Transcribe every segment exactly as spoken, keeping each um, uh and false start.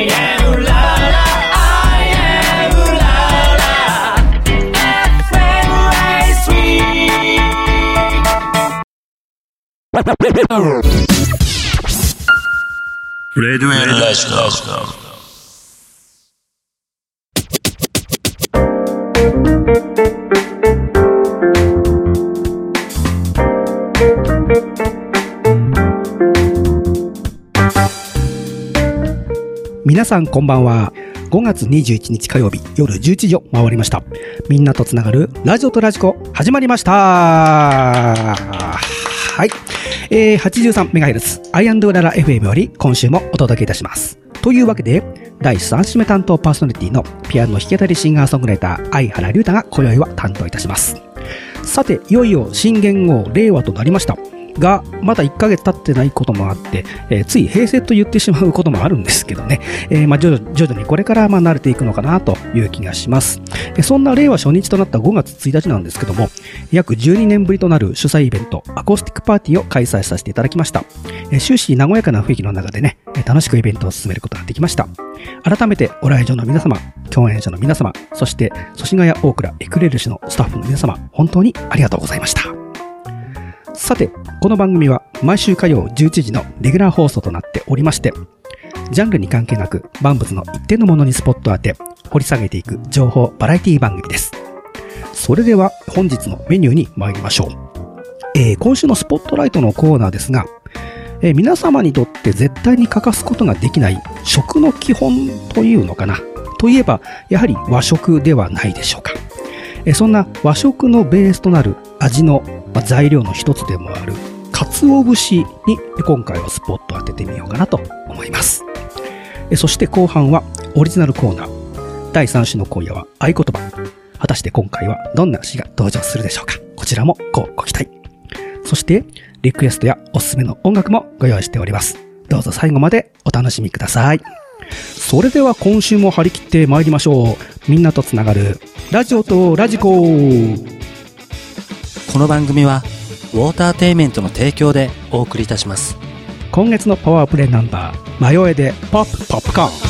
I am la la I am la la エフエムエースリーレデュエルラジオ皆さんこんばんは。ごがつにじゅういちにち火曜日夜じゅういちじを回りました。みんなとつながるラジオとラジコ始まりました。はい、えー、はちじゅうさんメガヘルツ アイアンドウララ エフエム より今週もお届けいたします。というわけでだいさん週目担当パーソナリティのピアノ弾き語りシンガーソングライター相原龍太が今宵は担当いたします。さて、いよいよ新元号令和となりましたが、まだいっかげつ経ってないこともあって、えー、つい平成と言ってしまうこともあるんですけどね、えー、まあ徐々、徐々にこれからまあ慣れていくのかなという気がします。えー、そんな令和初日となったごがつついたちなんですけども、約じゅうにねんぶりとなる主催イベントアコースティックパーティーを開催させていただきました。えー、終始和やかな雰囲気の中でね、楽しくイベントを進めることができました。改めてご来場の皆様、共演者の皆様、そして祖師ヶ谷大倉エクレル市のスタッフの皆様、本当にありがとうございました。さて、この番組は毎週火曜じゅういちじのレギュラー放送となっておりまして、ジャンルに関係なく万物の一定のものにスポットを当て掘り下げていく情報バラエティ番組です。それでは本日のメニューに参りましょう。えー、今週のスポットライトのコーナーですが、えー、皆様にとって絶対に欠かすことができない食の基本というのかなといえば、やはり和食ではないでしょうか。えー、そんな和食のベースとなる味の材料の一つでもある鰹節に今回はスポットを当ててみようかなと思います。そして後半はオリジナルコーナー、だいさん週の今夜は合言葉。果たして今回はどんな詩が登場するでしょうか。こちらもごご期待。そしてリクエストやおすすめの音楽もご用意しております。どうぞ最後までお楽しみください。それでは今週も張り切って参りましょう。みんなとつながるラジオとラジコ。 この番組はウォーターテイメントの提供でお送りいたします。 今月のパワープレイナンバー、迷えでポップポップコーン。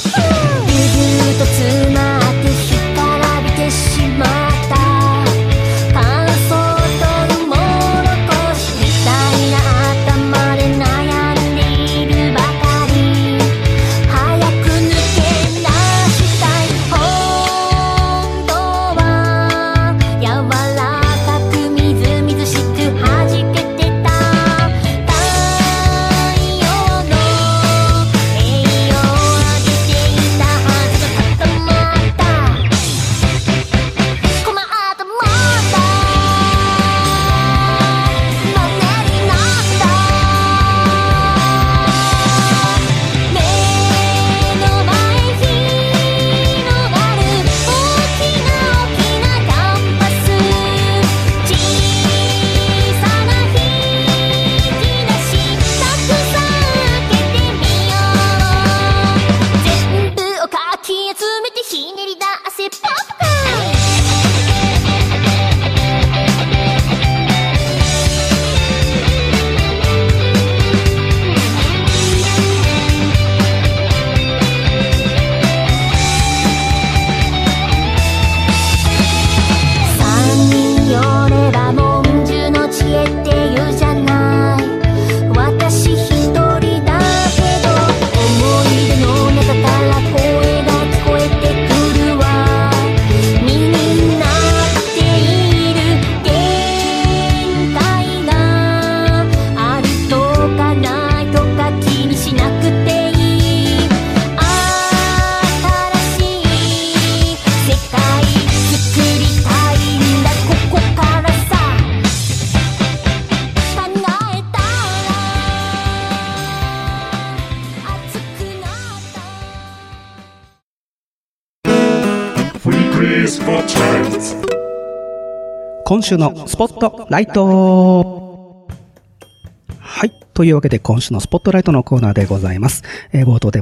今週のスポットライト。はい。というわけで今週のスポットライトのコーナーでございます。えー、冒頭でもお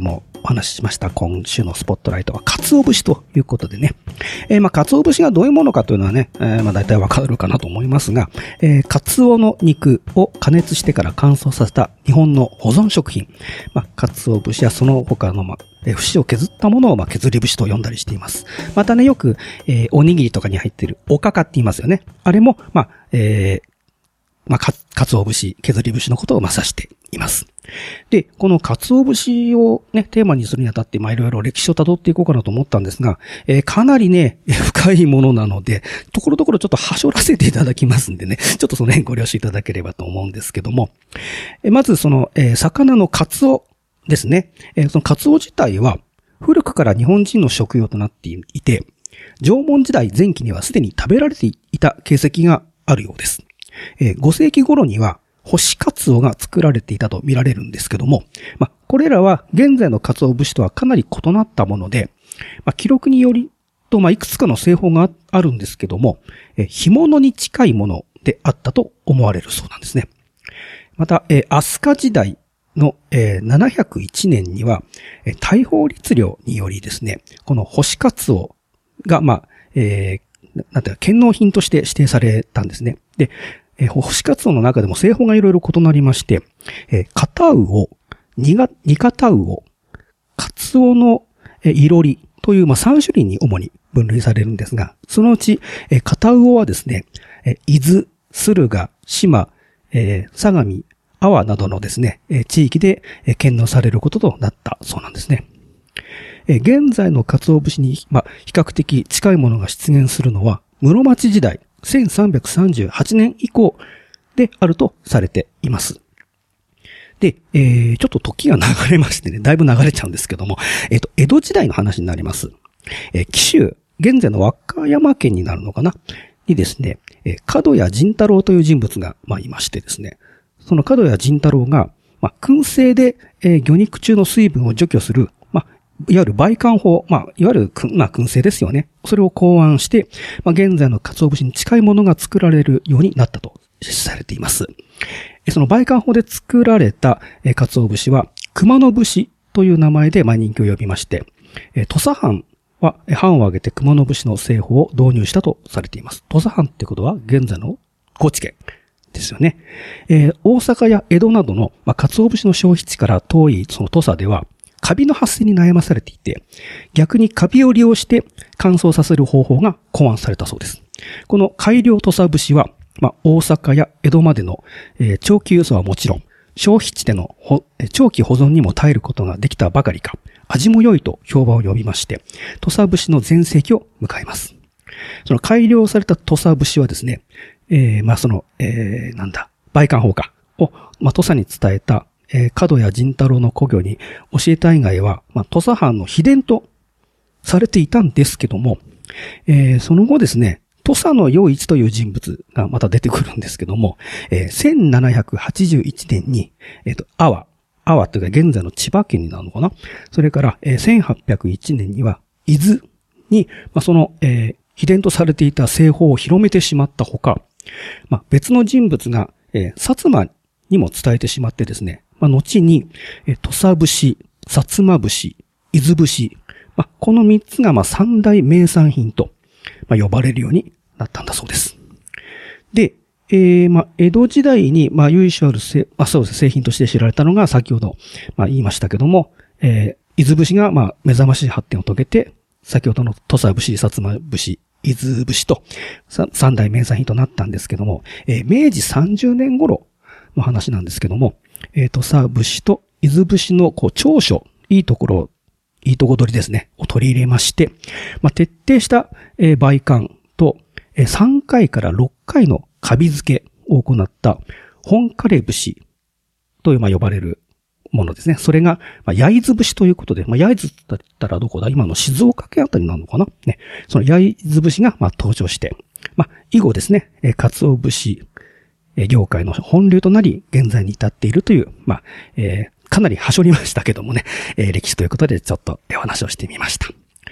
話ししました今週のスポットライトは鰹節ということでね。えー、まあ、鰹節がどういうものかというのはね、えー、まあ、大体わかるかなと思いますが、えー、鰹の肉を加熱してから乾燥させた日本の保存食品。まあ、鰹節やその他の、まあ、えー、節を削ったものを、まあ、削り節と呼んだりしています。またね、よく、えー、おにぎりとかに入っているおかかって言いますよね。あれも、まあ、えー、まあ、か、鰹節、削り節のことをまあ指しています。で、この鰹節をね、テーマにするにあたって、まあ、いろいろ歴史を辿っていこうかなと思ったんですが、えー、かなりね、深いものなので、ところどころちょっとはしょらせていただきますんでね、ちょっとその辺ご了承いただければと思うんですけども、えー、まずその、えー、魚のカツオですね。えー、そのカツオ自体は、古くから日本人の食用となっていて、縄文時代前期にはすでに食べられていた形跡があるようです。えー、ご世紀頃には干しカツオが作られていたと見られるんですけども、まあ、これらは現在の鰹節とはかなり異なったもので、まあ、記録によりと、まあ、いくつかの製法があるんですけども、えー、干物に近いものであったと思われるそうなんですね。また、えー、飛鳥時代の、えー、ななひゃくいちねんには、えー、大宝律令によりですね、この干しカツオが、まあ、えー、なんていうか、献納品として指定されたんですね。で、えー、干しカツオの中でも製法がいろいろ異なりまして、えー、片魚、煮が、煮片魚、カツオの、えー、いろりという、まあ、さん種類に主に分類されるんですが、そのうち、えー、片魚はですね、えー、伊豆、駿河、島、えー、相模、阿波などのですね、えー、地域で、えー、献納されることとなったそうなんですね。えー、現在の鰹節に、まあ、比較的近いものが出現するのは、室町時代、せんさんびゃくさんじゅうはちねん以降であるとされています。で、えー、ちょっと時が流れましてね、だいぶ流れちゃうんですけども、えっと、江戸時代の話になります。えー、紀州、現在の和歌山県になるのかなにですね、えー、角谷仁太郎という人物が、まあ、いましてですね、その角谷仁太郎が、まあ、燻製で、えー、魚肉中の水分を除去する、まあ、いわゆる梅干法、まあ、いわゆる、まあ、燻製ですよね。それを考案して、まあ、現在の鰹節に近いものが作られるようになったとされています。その梅干法で作られた鰹節は、熊野節という名前でまあ人気を呼びまして、土佐藩は藩を挙げて熊野節の製法を導入したとされています。土佐藩ってことは現在の高知県ですよね。えー、大阪や江戸などの、まあ、鰹節の消費地から遠いその土佐では、カビの発生に悩まされていて、逆にカビを利用して乾燥させる方法が考案されたそうです。この改良土佐節は、まあ、大阪や江戸までの、えー、長期輸送はもちろん、消費地での長期保存にも耐えることができたばかりか、味も良いと評判を呼びまして、土佐節の全盛期を迎えます。その改良された土佐節はですね、えー、まあ、その、えー、なんだ、梅干法かを、まあ、土佐に伝えた、えー、角谷仁太郎の故郷に教えた以外は、まあ、土佐藩の秘伝とされていたんですけども、えー、その後ですね、土佐の与一という人物がまた出てくるんですけども、えー、せんななひゃくはちじゅういちねんに、えっと、阿波、阿波というか現在の千葉県になるのかな。それから、えー、せんはっぴゃくいちねんには、伊豆に、まあ、その、えー、秘伝とされていた製法を広めてしまったほか、まあ、別の人物が、えー、薩摩にも伝えてしまってですね、まあ、後に、えー、土佐節、薩摩節、伊豆節、まあ、この三つがまあ三大名産品と、まあ、呼ばれるようになったんだそうです。で、えー、まあ、江戸時代に、まあ、由緒ある製、まあ、そうです、製品として知られたのが、先ほど、まあ、言いましたけども、えー、伊豆節が、まあ、目覚ましい発展を遂げて、先ほどの土佐節、薩摩節、伊豆節と、三大名産品となったんですけども、えー、明治さんじゅうねん頃の話なんですけども、えー、土佐節と伊豆節の、こう、長所、いいところを、いいとこ取りですね、を取り入れまして、まあ、徹底した、えー、梅干と、えー、さんかいからろっかいのカビ漬けを行った本枯節という、まあ、呼ばれるものですね。それが、まあ、焼津節ということで、まあ、焼津だったらどこだ今の静岡県あたりなのかなね。その焼津節が、まあ、登場して、まあ、以後ですね、えー、鰹節、えー、業界の本流となり、現在に至っているという、まあ、えー、かなりはしょりましたけどもね、えー、歴史ということでちょっとお話をしてみました。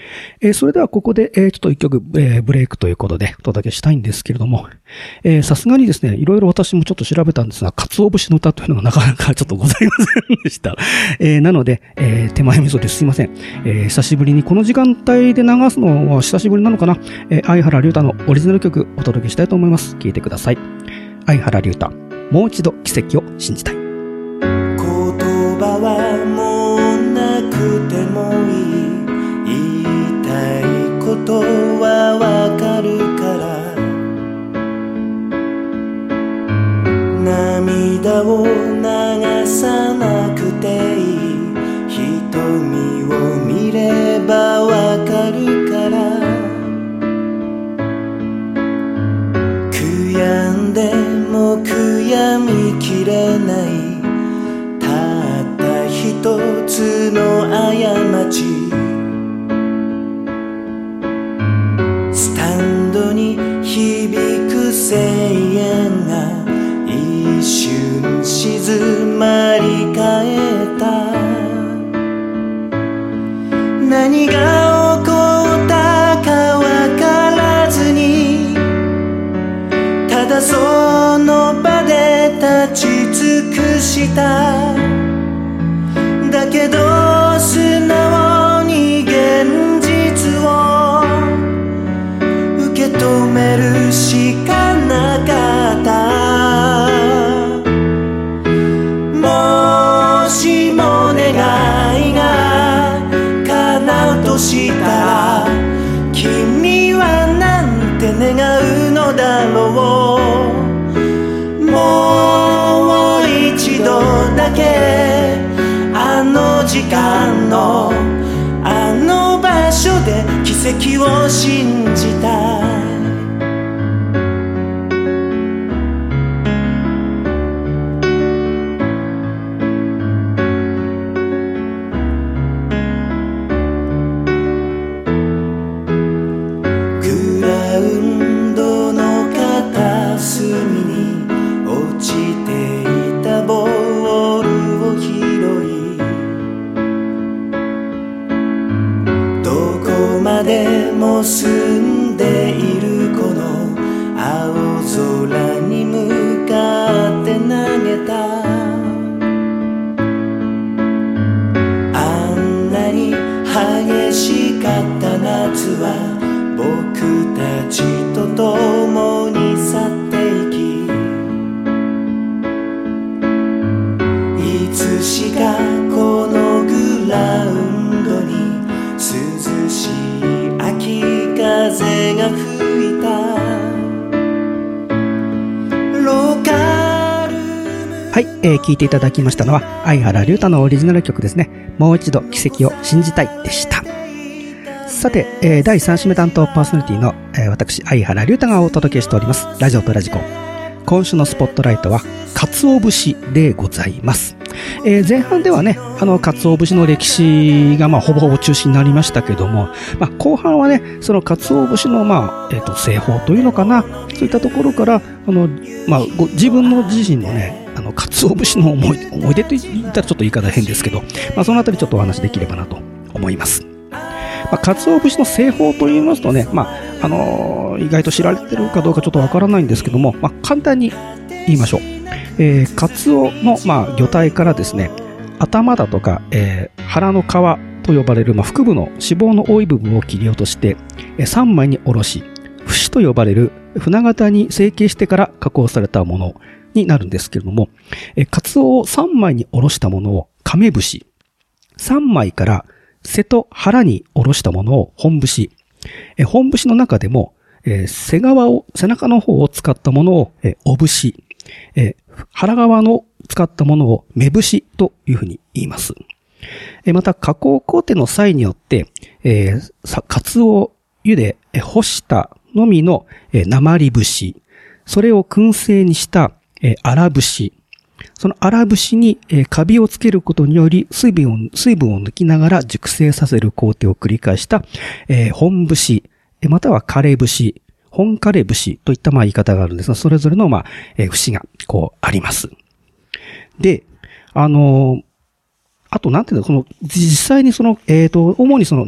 えー、それではここで、えー、ちょっと一曲、えー、ブレイクということでお届けしたいんですけれども、えー、さすがにですね、いろいろ私もちょっと調べたんですが、鰹節の歌というのがなかなかちょっとございませんでした。えー、なので、えー、手前味噌ですいません。えー、久しぶりにこの時間帯で流すのは久しぶりなのかな、えー、相原龍太のオリジナル曲お届けしたいと思います。聴いてください。相原龍太、もう一度奇跡を信じたい。 言葉はもうなくてもいい、言いたいことはわかるから、涙を流さなくていい、瞳を見ればわかるから、悔やんでも悔やみきれない、たった一つの過ち、スタンドに響く声援が一瞬静まり返った。何が起こったかわからずに、ただその場で立ち尽くした。だけど素直に現実を受け止めるしかなかった。もしも願いが叶うとしたら、君はなんて願うのだろう。もう一度だけあの時間のあの場所で奇跡を信じた。グラウンドの片隅に落ちていたボールを拾い、どこまでも住んでいるこの青空に向かって投げた。あんなに激しかった夏は僕たちと共に去っていき、いつしかこのグラウンドに涼しい秋風が吹いた。ローカルはい、えー、聴いていただきましたのは相原龍太のオリジナル曲ですね。もう一度奇跡を信じたいでした。さて、えー、だいさん週目担当パーソナリティの、えー、私相原龍太がお届けしておりますラジオとラジコ。今週のスポットライトは鰹節でございます。えー、前半ではね、あの鰹節の歴史がまあほぼほぼ中心になりましたけども、まあ、後半はね、その鰹節のまあ、えー、と製法というのかな、そういったところからあの、まあ、ご自分の自身のね、あの鰹節の思い思い出と言ったらちょっと言い方変ですけど、まあ、そのあたりちょっとお話できればなと思います。まあ、鰹節の製法と言いますとね、まああのー、意外と知られてるかどうかちょっとわからないんですけども、まあ、簡単に言いましょう。えー、鰹の、まあ、魚体からですね、頭だとか、えー、腹の皮と呼ばれる、まあ、腹部の脂肪の多い部分を切り落として、えー、さんまいにおろし、節と呼ばれる船型に成形してから加工されたものになるんですけれども、えー、鰹をさんまいにおろしたものを亀節、さんまいから背と腹に下ろしたものを本節。え本節の中でも、えー、背側を、背中の方を使ったものを、えー、お節。えー、腹側の使ったものを目節というふうに言います。えー、また、加工工程の際によって、えー、さ、カツオを湯で干したのみの、えー、鉛節。それを燻製にした、えー、粗節。その粗節に、えー、カビをつけることにより水分を、水分を抜きながら熟成させる工程を繰り返した、えー、本節、または枯れ節、本枯れ節といったまあ言い方があるんですが、それぞれのまあ、えー、節がこうあります。で、あのー、あとなんていうの、その実際にその、えっと、主にその、なん、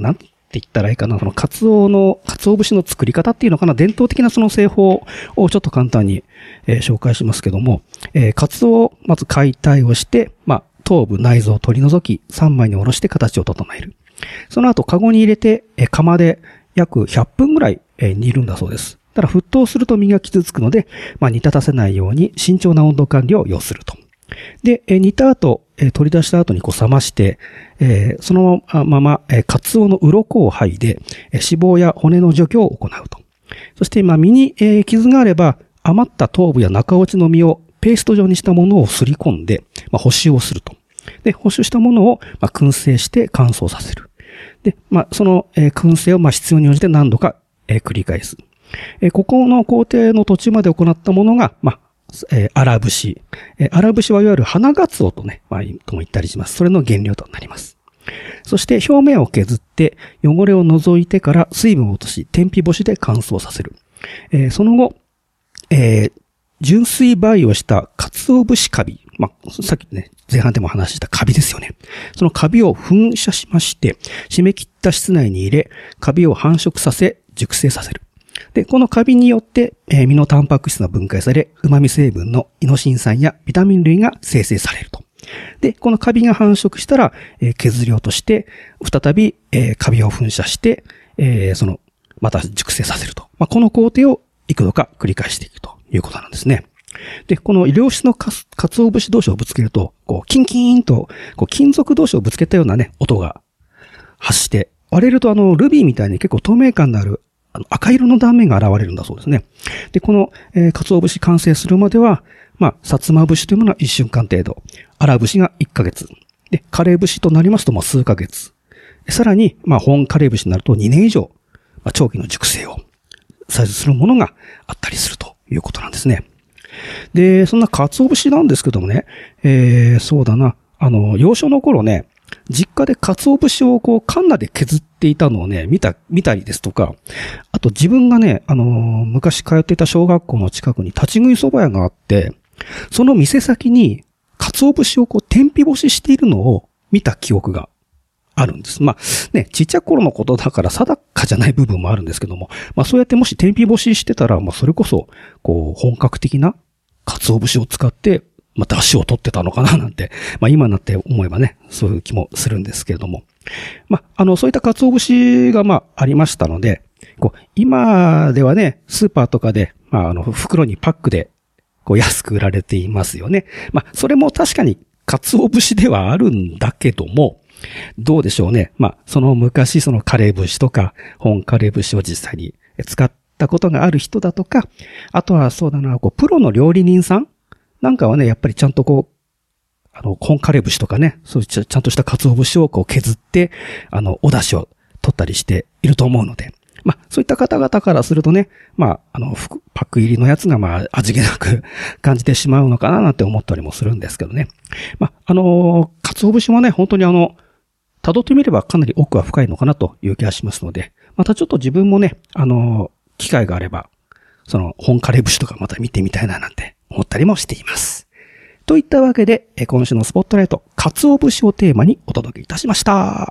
言ったらいいかな、その、カツオの、カツオ節の作り方っていうのかな、伝統的なその製法をちょっと簡単に、えー、紹介しますけども、えー、カツオをまず解体をして、まあ、頭部、内臓を取り除き、三枚におろして形を整える。その後、カゴに入れて、えー、釜で約ひゃっぷんぐらい、えー、煮るんだそうです。ただ、沸騰すると身が傷つくので、まあ、煮立たせないように慎重な温度管理を要すると。で、えー、煮た後、えー、取り出した後にこう冷まして、えー、そのまま、えー、カツオの鱗を剥いで、えー、脂肪や骨の除去を行うと。そして、まあ、身に、えー、傷があれば、余った頭部や中落ちの身をペースト状にしたものをすり込んで、まあ、補修をすると。で、補修したものを、まあ、燻製して乾燥させる。で、まあ、その、えー、燻製を、まあ、必要に応じて何度か、えー、繰り返す。えー、ここの工程の途中まで行ったものが、まあ、えー、荒節。えー、荒節はいわゆる花ガツオとね、まあ、とも言ったりします。それの原料となります。そして表面を削って汚れを除いてから水分を落とし、天日干しで乾燥させる。えー、その後、えー、純水培養した鰹節カビ。まあ、さっきね、前半でも話したカビですよね。そのカビを噴射しまして、締め切った室内に入れ、カビを繁殖させ、熟成させる。で、このカビによって、えー、身のタンパク質が分解され、旨味成分のイノシン酸やビタミン類が生成されると。で、このカビが繁殖したら、えー、削り落として、再び、えー、カビを噴射して、えー、その、また熟成させると。まあ、この工程を幾度か繰り返していくということなんですね。で、この良質のかつ、鰹節同士をぶつけると、こう、キンキーンと、こう、金属同士をぶつけたようなね、音が発して、割れるとあの、ルビーみたいに結構透明感のある、あの赤色の断面が現れるんだそうですね。で、この、えー、鰹節完成するまでは、まあ、薩摩節というものはいっしゅうかん程度、荒節がいっかげつ、で、カレー節となりますともう数ヶ月、さらに、まあ、本カレー節になるとにねん以上、まあ、長期の熟成を採取するものがあったりするということなんですね。で、そんな鰹節なんですけどもね、えー、そうだな、あの、幼少の頃ね、実家で鰹節をこう、カンナで削っていたのをね、見た、見たりですとか、あと自分がね、あのー、昔通っていた小学校の近くに立ち食い蕎麦屋があって、その店先に鰹節をこう、天日干ししているのを見た記憶があるんです。まあ、ね、ちっちゃい頃のことだから定かじゃない部分もあるんですけども、まあそうやってもし天日干ししてたら、まあそれこそ、こう、本格的な鰹節を使って、まあ、出汁を取ってたのかななんて、まあ今になって思えばね、そういう気もするんですけれども。まあ、あの、そういった鰹節がまあありましたので、こう、今ではね、スーパーとかで、まああの、袋にパックで、こう安く売られていますよね。まあ、それも確かに鰹節ではあるんだけども、どうでしょうね。まあ、その昔そのカレー節とか、本カレー節を実際に使ったことがある人だとか、あとはそうだな、こう、プロの料理人さんなんかはね、やっぱりちゃんとこう、あの、本カレー節とかね、そういうちゃんとした鰹節をこう削って、あの、お出汁を取ったりしていると思うので、まあ、そういった方々からするとね、まあ、あの、パック入りのやつがまあ、味気なく感じてしまうのかななんて思ったりもするんですけどね。まあ、あの、鰹節もね、本当にあの、辿ってみればかなり奥は深いのかなという気がしますので、またちょっと自分もね、あの、機会があれば、その、本カレー節とかまた見てみたいななんて思ったりもしています。といったわけで、今週のスポットライト、鰹節をテーマにお届けいたしました。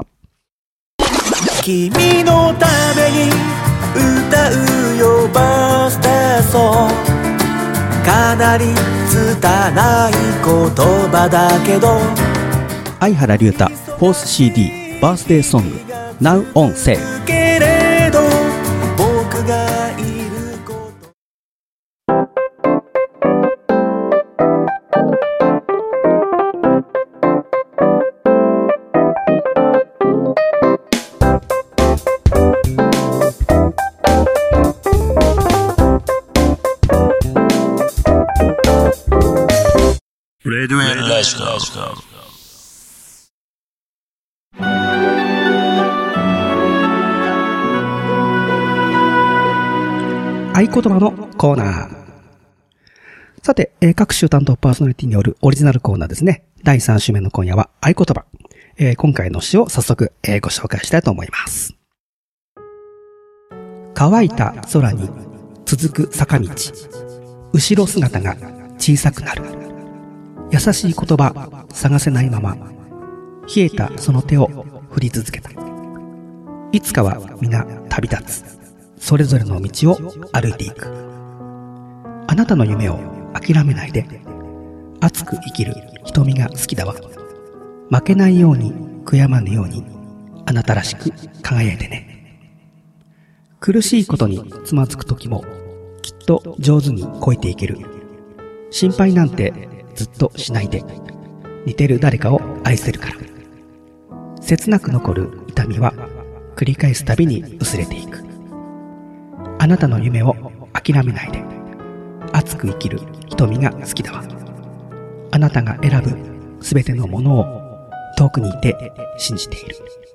君のために歌うよバースデーソング、かなり拙い言葉だけど、 相原龍太フォース シーディー バースデーソング Now on Sale。 けれど僕がいること、 レディオエルラジコ。 合言葉のコーナー。さて、えー、各週担当パーソナリティによるオリジナルコーナーですね。だいさん週目の今夜は合言葉。えー、今回の詩を早速、えー、ご紹介したいと思います。乾いた空に続く坂道。後ろ姿が小さくなる。優しい言葉探せないまま、冷えたその手を振り続けた。 いつかは皆旅立つ。それぞれの道を歩いていく。あなたの夢を諦めないで。熱く生きる瞳が好きだわ。負けないように悔やまぬように、あなたらしく輝いてね。苦しいことにつまずく時もきっと上手に越えていける。心配なんてずっとしないで。似てる誰かを愛せるから。切なく残る痛みは繰り返すたびに薄れていく。あなたの夢を諦めないで。熱く生きる瞳が好きだわ。あなたが選ぶすべてのものを遠くにいて信じている。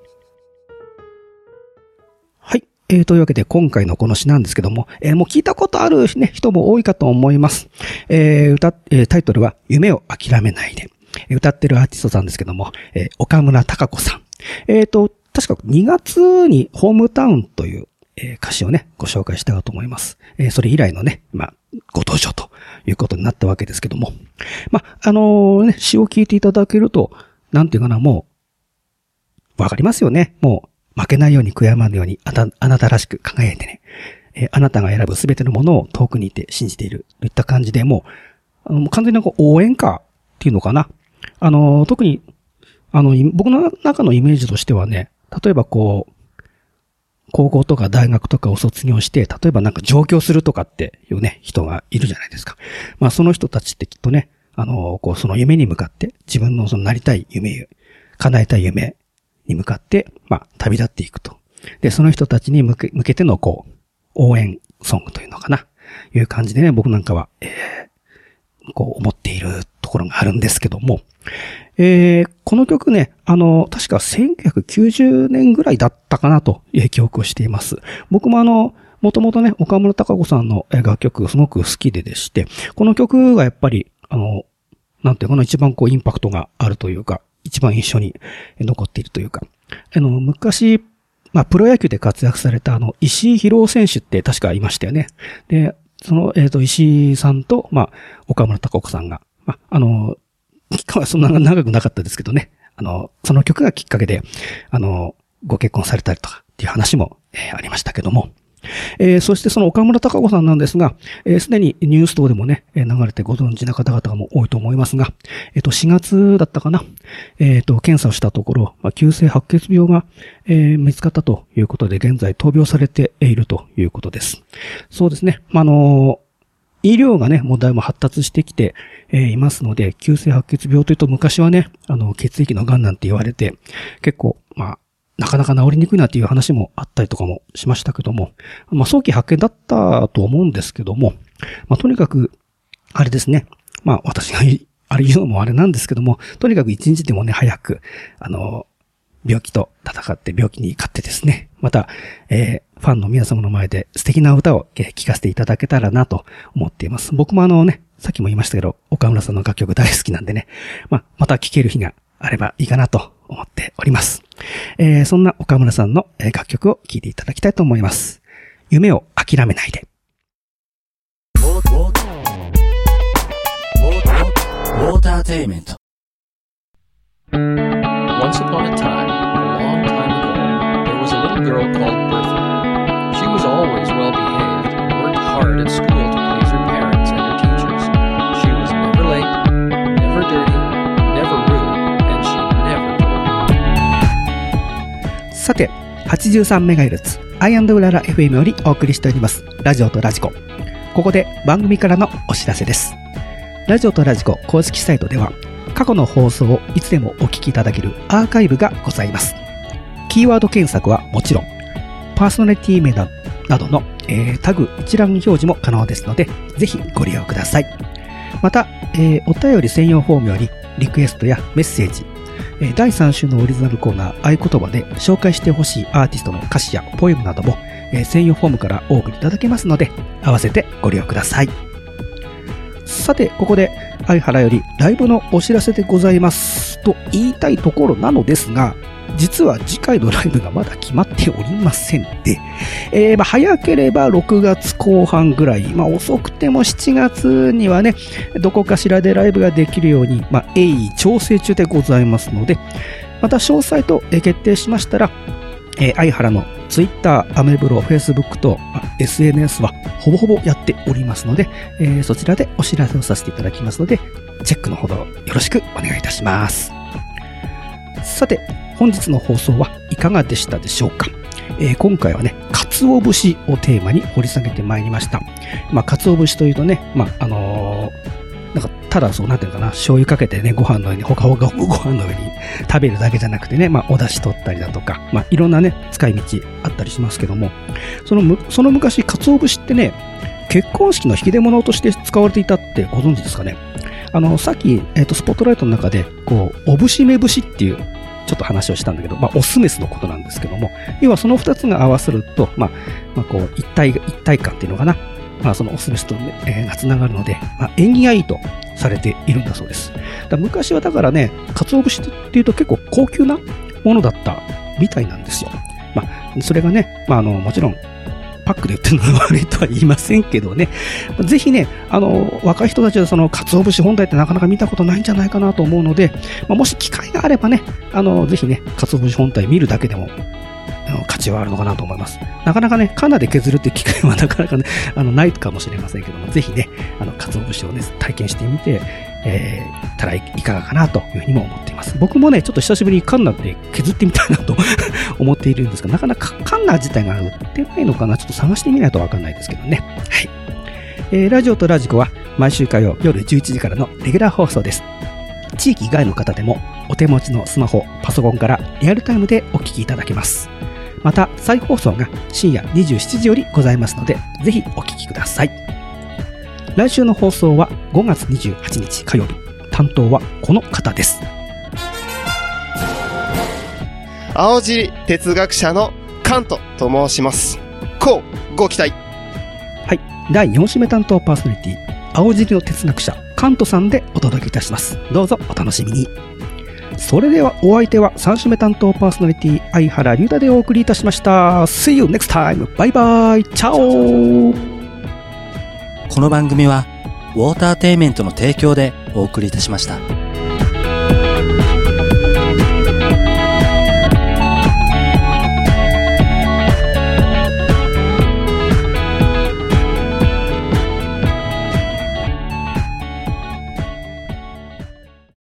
はい。えー、というわけで今回のこの詩なんですけども、えー、もう聞いたことある、ね、人も多いかと思います。えー歌えー、タイトルは夢を諦めないで。歌ってるアーティストさんですけども、えー、岡村孝子さん。えーと、確かにがつにホームタウンという、えー、歌詞をね、ご紹介したかと思います。えー、それ以来のね、まあ、ご登場ということになったわけですけども。まあ、あのー、ね、詩を聞いていただけると、なんていうかな、もう、わかりますよね。もう、負けないように悔やまぬように、あた、あなたらしく輝いてね。えー、あなたが選ぶすべてのものを遠くにいて信じている。といった感じで、もう、あの完全にこう応援歌っていうのかな。あのー、特に、あの、僕の中のイメージとしてはね、例えばこう、高校とか大学とかを卒業して、例えばなんか上京するとかっていうね、人がいるじゃないですか。まあその人たちってきっとね、あの、こうその夢に向かって、自分のそのなりたい夢、叶えたい夢に向かって、まあ旅立っていくと。で、その人たちに向け、向けてのこう、応援ソングというのかな、いう感じでね、僕なんかは、えー、こう思っているところがあるんですけども、えー、この曲ね、あの、確かせんきゅうひゃくきゅうじゅうねんぐらいだったかなという記憶をしています。僕もあの、もともとね、岡村孝子さんの楽曲すごく好きででして、この曲がやっぱり、あの、なんていうかな、一番こうインパクトがあるというか、一番印象に残っているというか、あの、昔、まあ、プロ野球で活躍されたあの、石井宏選手って確かいましたよね。で、その、えっと、石井さんと、まあ、岡村孝子さんが、まあ、あの、期間はそんな長くなかったですけどね。あの、その曲がきっかけで、あの、ご結婚されたりとかっていう話も、えー、ありましたけども。えー、そしてその岡村孝子さんなんですが、えー、すでにニュース等でもね、流れてご存知な方々も多いと思いますが、えっと、しがつだったかな。えっと、検査をしたところ、まあ、急性白血病が、えー、見つかったということで、現在闘病されているということです。そうですね。まあ、あのー、医療がね、もうだいぶ発達してきて、えー、いますので、急性白血病というと昔はね、あの、血液の癌なんて言われて、結構、まあ、なかなか治りにくいなっていう話もあったりとかもしましたけども、まあ、早期発見だったと思うんですけども、まあ、とにかく、あれですね、まあ、私があれ言うのもあれなんですけども、とにかく一日でもね、早く、あの、病気と戦って病気に勝ってですね、また、えー、ファンの皆様の前で素敵な歌を聴かせていただけたらなと思っています。僕もあのね、さっきも言いましたけど、岡村さんの楽曲大好きなんでね、まあ、また聴ける日があればいいかなと思っております。えー、そんな岡村さんの楽曲を聴いていただきたいと思います。夢を諦めないで。 ウォーターテイメント。 Once upon a time, a long time ago, there was a little girl called Bertha. She was always well behaved and worked hard at school to please her parents and her teachers. She was never late, never dirty, never rude, and she never told. さて、はちじゅうさんメガヘルツ アイアンド うらら エフエム よりお送りしております。ラジオとラジコ。ここで番組からのお知らせです。ラジオとラジコ公式サイトでは、過去の放送をいつでもお聞きいただけるアーカイブがございます。キーワード検索はもちろん、パーソナリティ名などの、えー、タグ一覧表示も可能ですので、ぜひご利用ください。また、えー、お便り専用フォームよりリクエストやメッセージ、えー、だいさん週のオリジナルコーナー合言葉で紹介してほしいアーティストの歌詞やポエムなども、えー、専用フォームからお送りいただけますので、合わせてご利用ください。さて、ここで相原よりライブのお知らせでございますと言いたいところなのですが、実は次回のライブがまだ決まっておりませんで、えー、まあ早ければろくがつこう半ぐらい、まあ遅くてもしちがつにはね、どこかしらでライブができるように、まあ鋭意調整中でございますので、また詳細と決定しましたら、 えー、相原の Twitter、アメブロ、Facebook と エスエヌエス はほぼほぼやっておりますので、えー、そちらでお知らせをさせていただきますので、チェックのほどよろしくお願いいたします。さて、本日の放送はいかがでしたでしょうか。えー、今回はね、鰹節をテーマに掘り下げてまいりました。まあ、鰹節というとね、まあ、あのー、なんか、ただそう、なんていうかな、醤油かけてね、ご飯の上に、ほかほかご飯の上に食べるだけじゃなくてね、まあ、お出汁取ったりだとか、まあ、いろんなね、使い道あったりしますけども、そのむ、その昔、鰹節ってね、結婚式の引き出物として使われていたってご存知ですかね。あの、さっき、えっと、スポットライトの中で、こう、お節目節っていう、ちょっと話をしたんだけど、まあ、オスメスのことなんですけども、要はその二つが合わさると、まあ、まあ、こう、一体、一体感っていうのかな。まあ、そのオスメスと、ね、えー、がつながるので、まあ、縁起がいいとされているんだそうです。だ昔はだからね、鰹節っていうと結構高級なものだったみたいなんですよ。まあ、それがね、まあ、あの、もちろん、パックで売ってるのが悪いとは言いませんけどね。ぜひね、あの、若い人たちはその、鰹節本体ってなかなか見たことないんじゃないかなと思うので、まあ、もし機会があればね、あの、ぜひね、鰹節本体見るだけでも、あの、価値はあるのかなと思います。なかなかね、カナで削るって機会はなかなかね、あの、ないかもしれませんけども、ぜひね、あの、鰹節をね、体験してみて、えー、たらいかがかなというふうにも思っています。僕もね、ちょっと久しぶりにカンナで削ってみたいなと思っているんですが、なかなかカンナ自体が売ってないのかな、ちょっと探してみないとわかんないですけどね。はい。えー、ラジオとラジコは毎週火曜夜じゅういちじからのレギュラー放送です。地域以外の方でもお手持ちのスマホ、パソコンからリアルタイムでお聞きいただけます。また、再放送が深夜にじゅうしちじよりございますので、ぜひお聞きください。来週の放送はごがつにじゅうはちにち火曜日。担当はこの方です。 青尻哲学者のカントと申します。こうご期待。 はい。だいよん週目担当パーソナリティ、青尻の哲学者カントさんでお届けいたします。どうぞお楽しみに。それではお相手はさん週目担当パーソナリティ相原龍太でお送りいたしました。See you next time. バイバイ。チャオ。 この番組はウォーターテイメントの提供でお送りいたしました。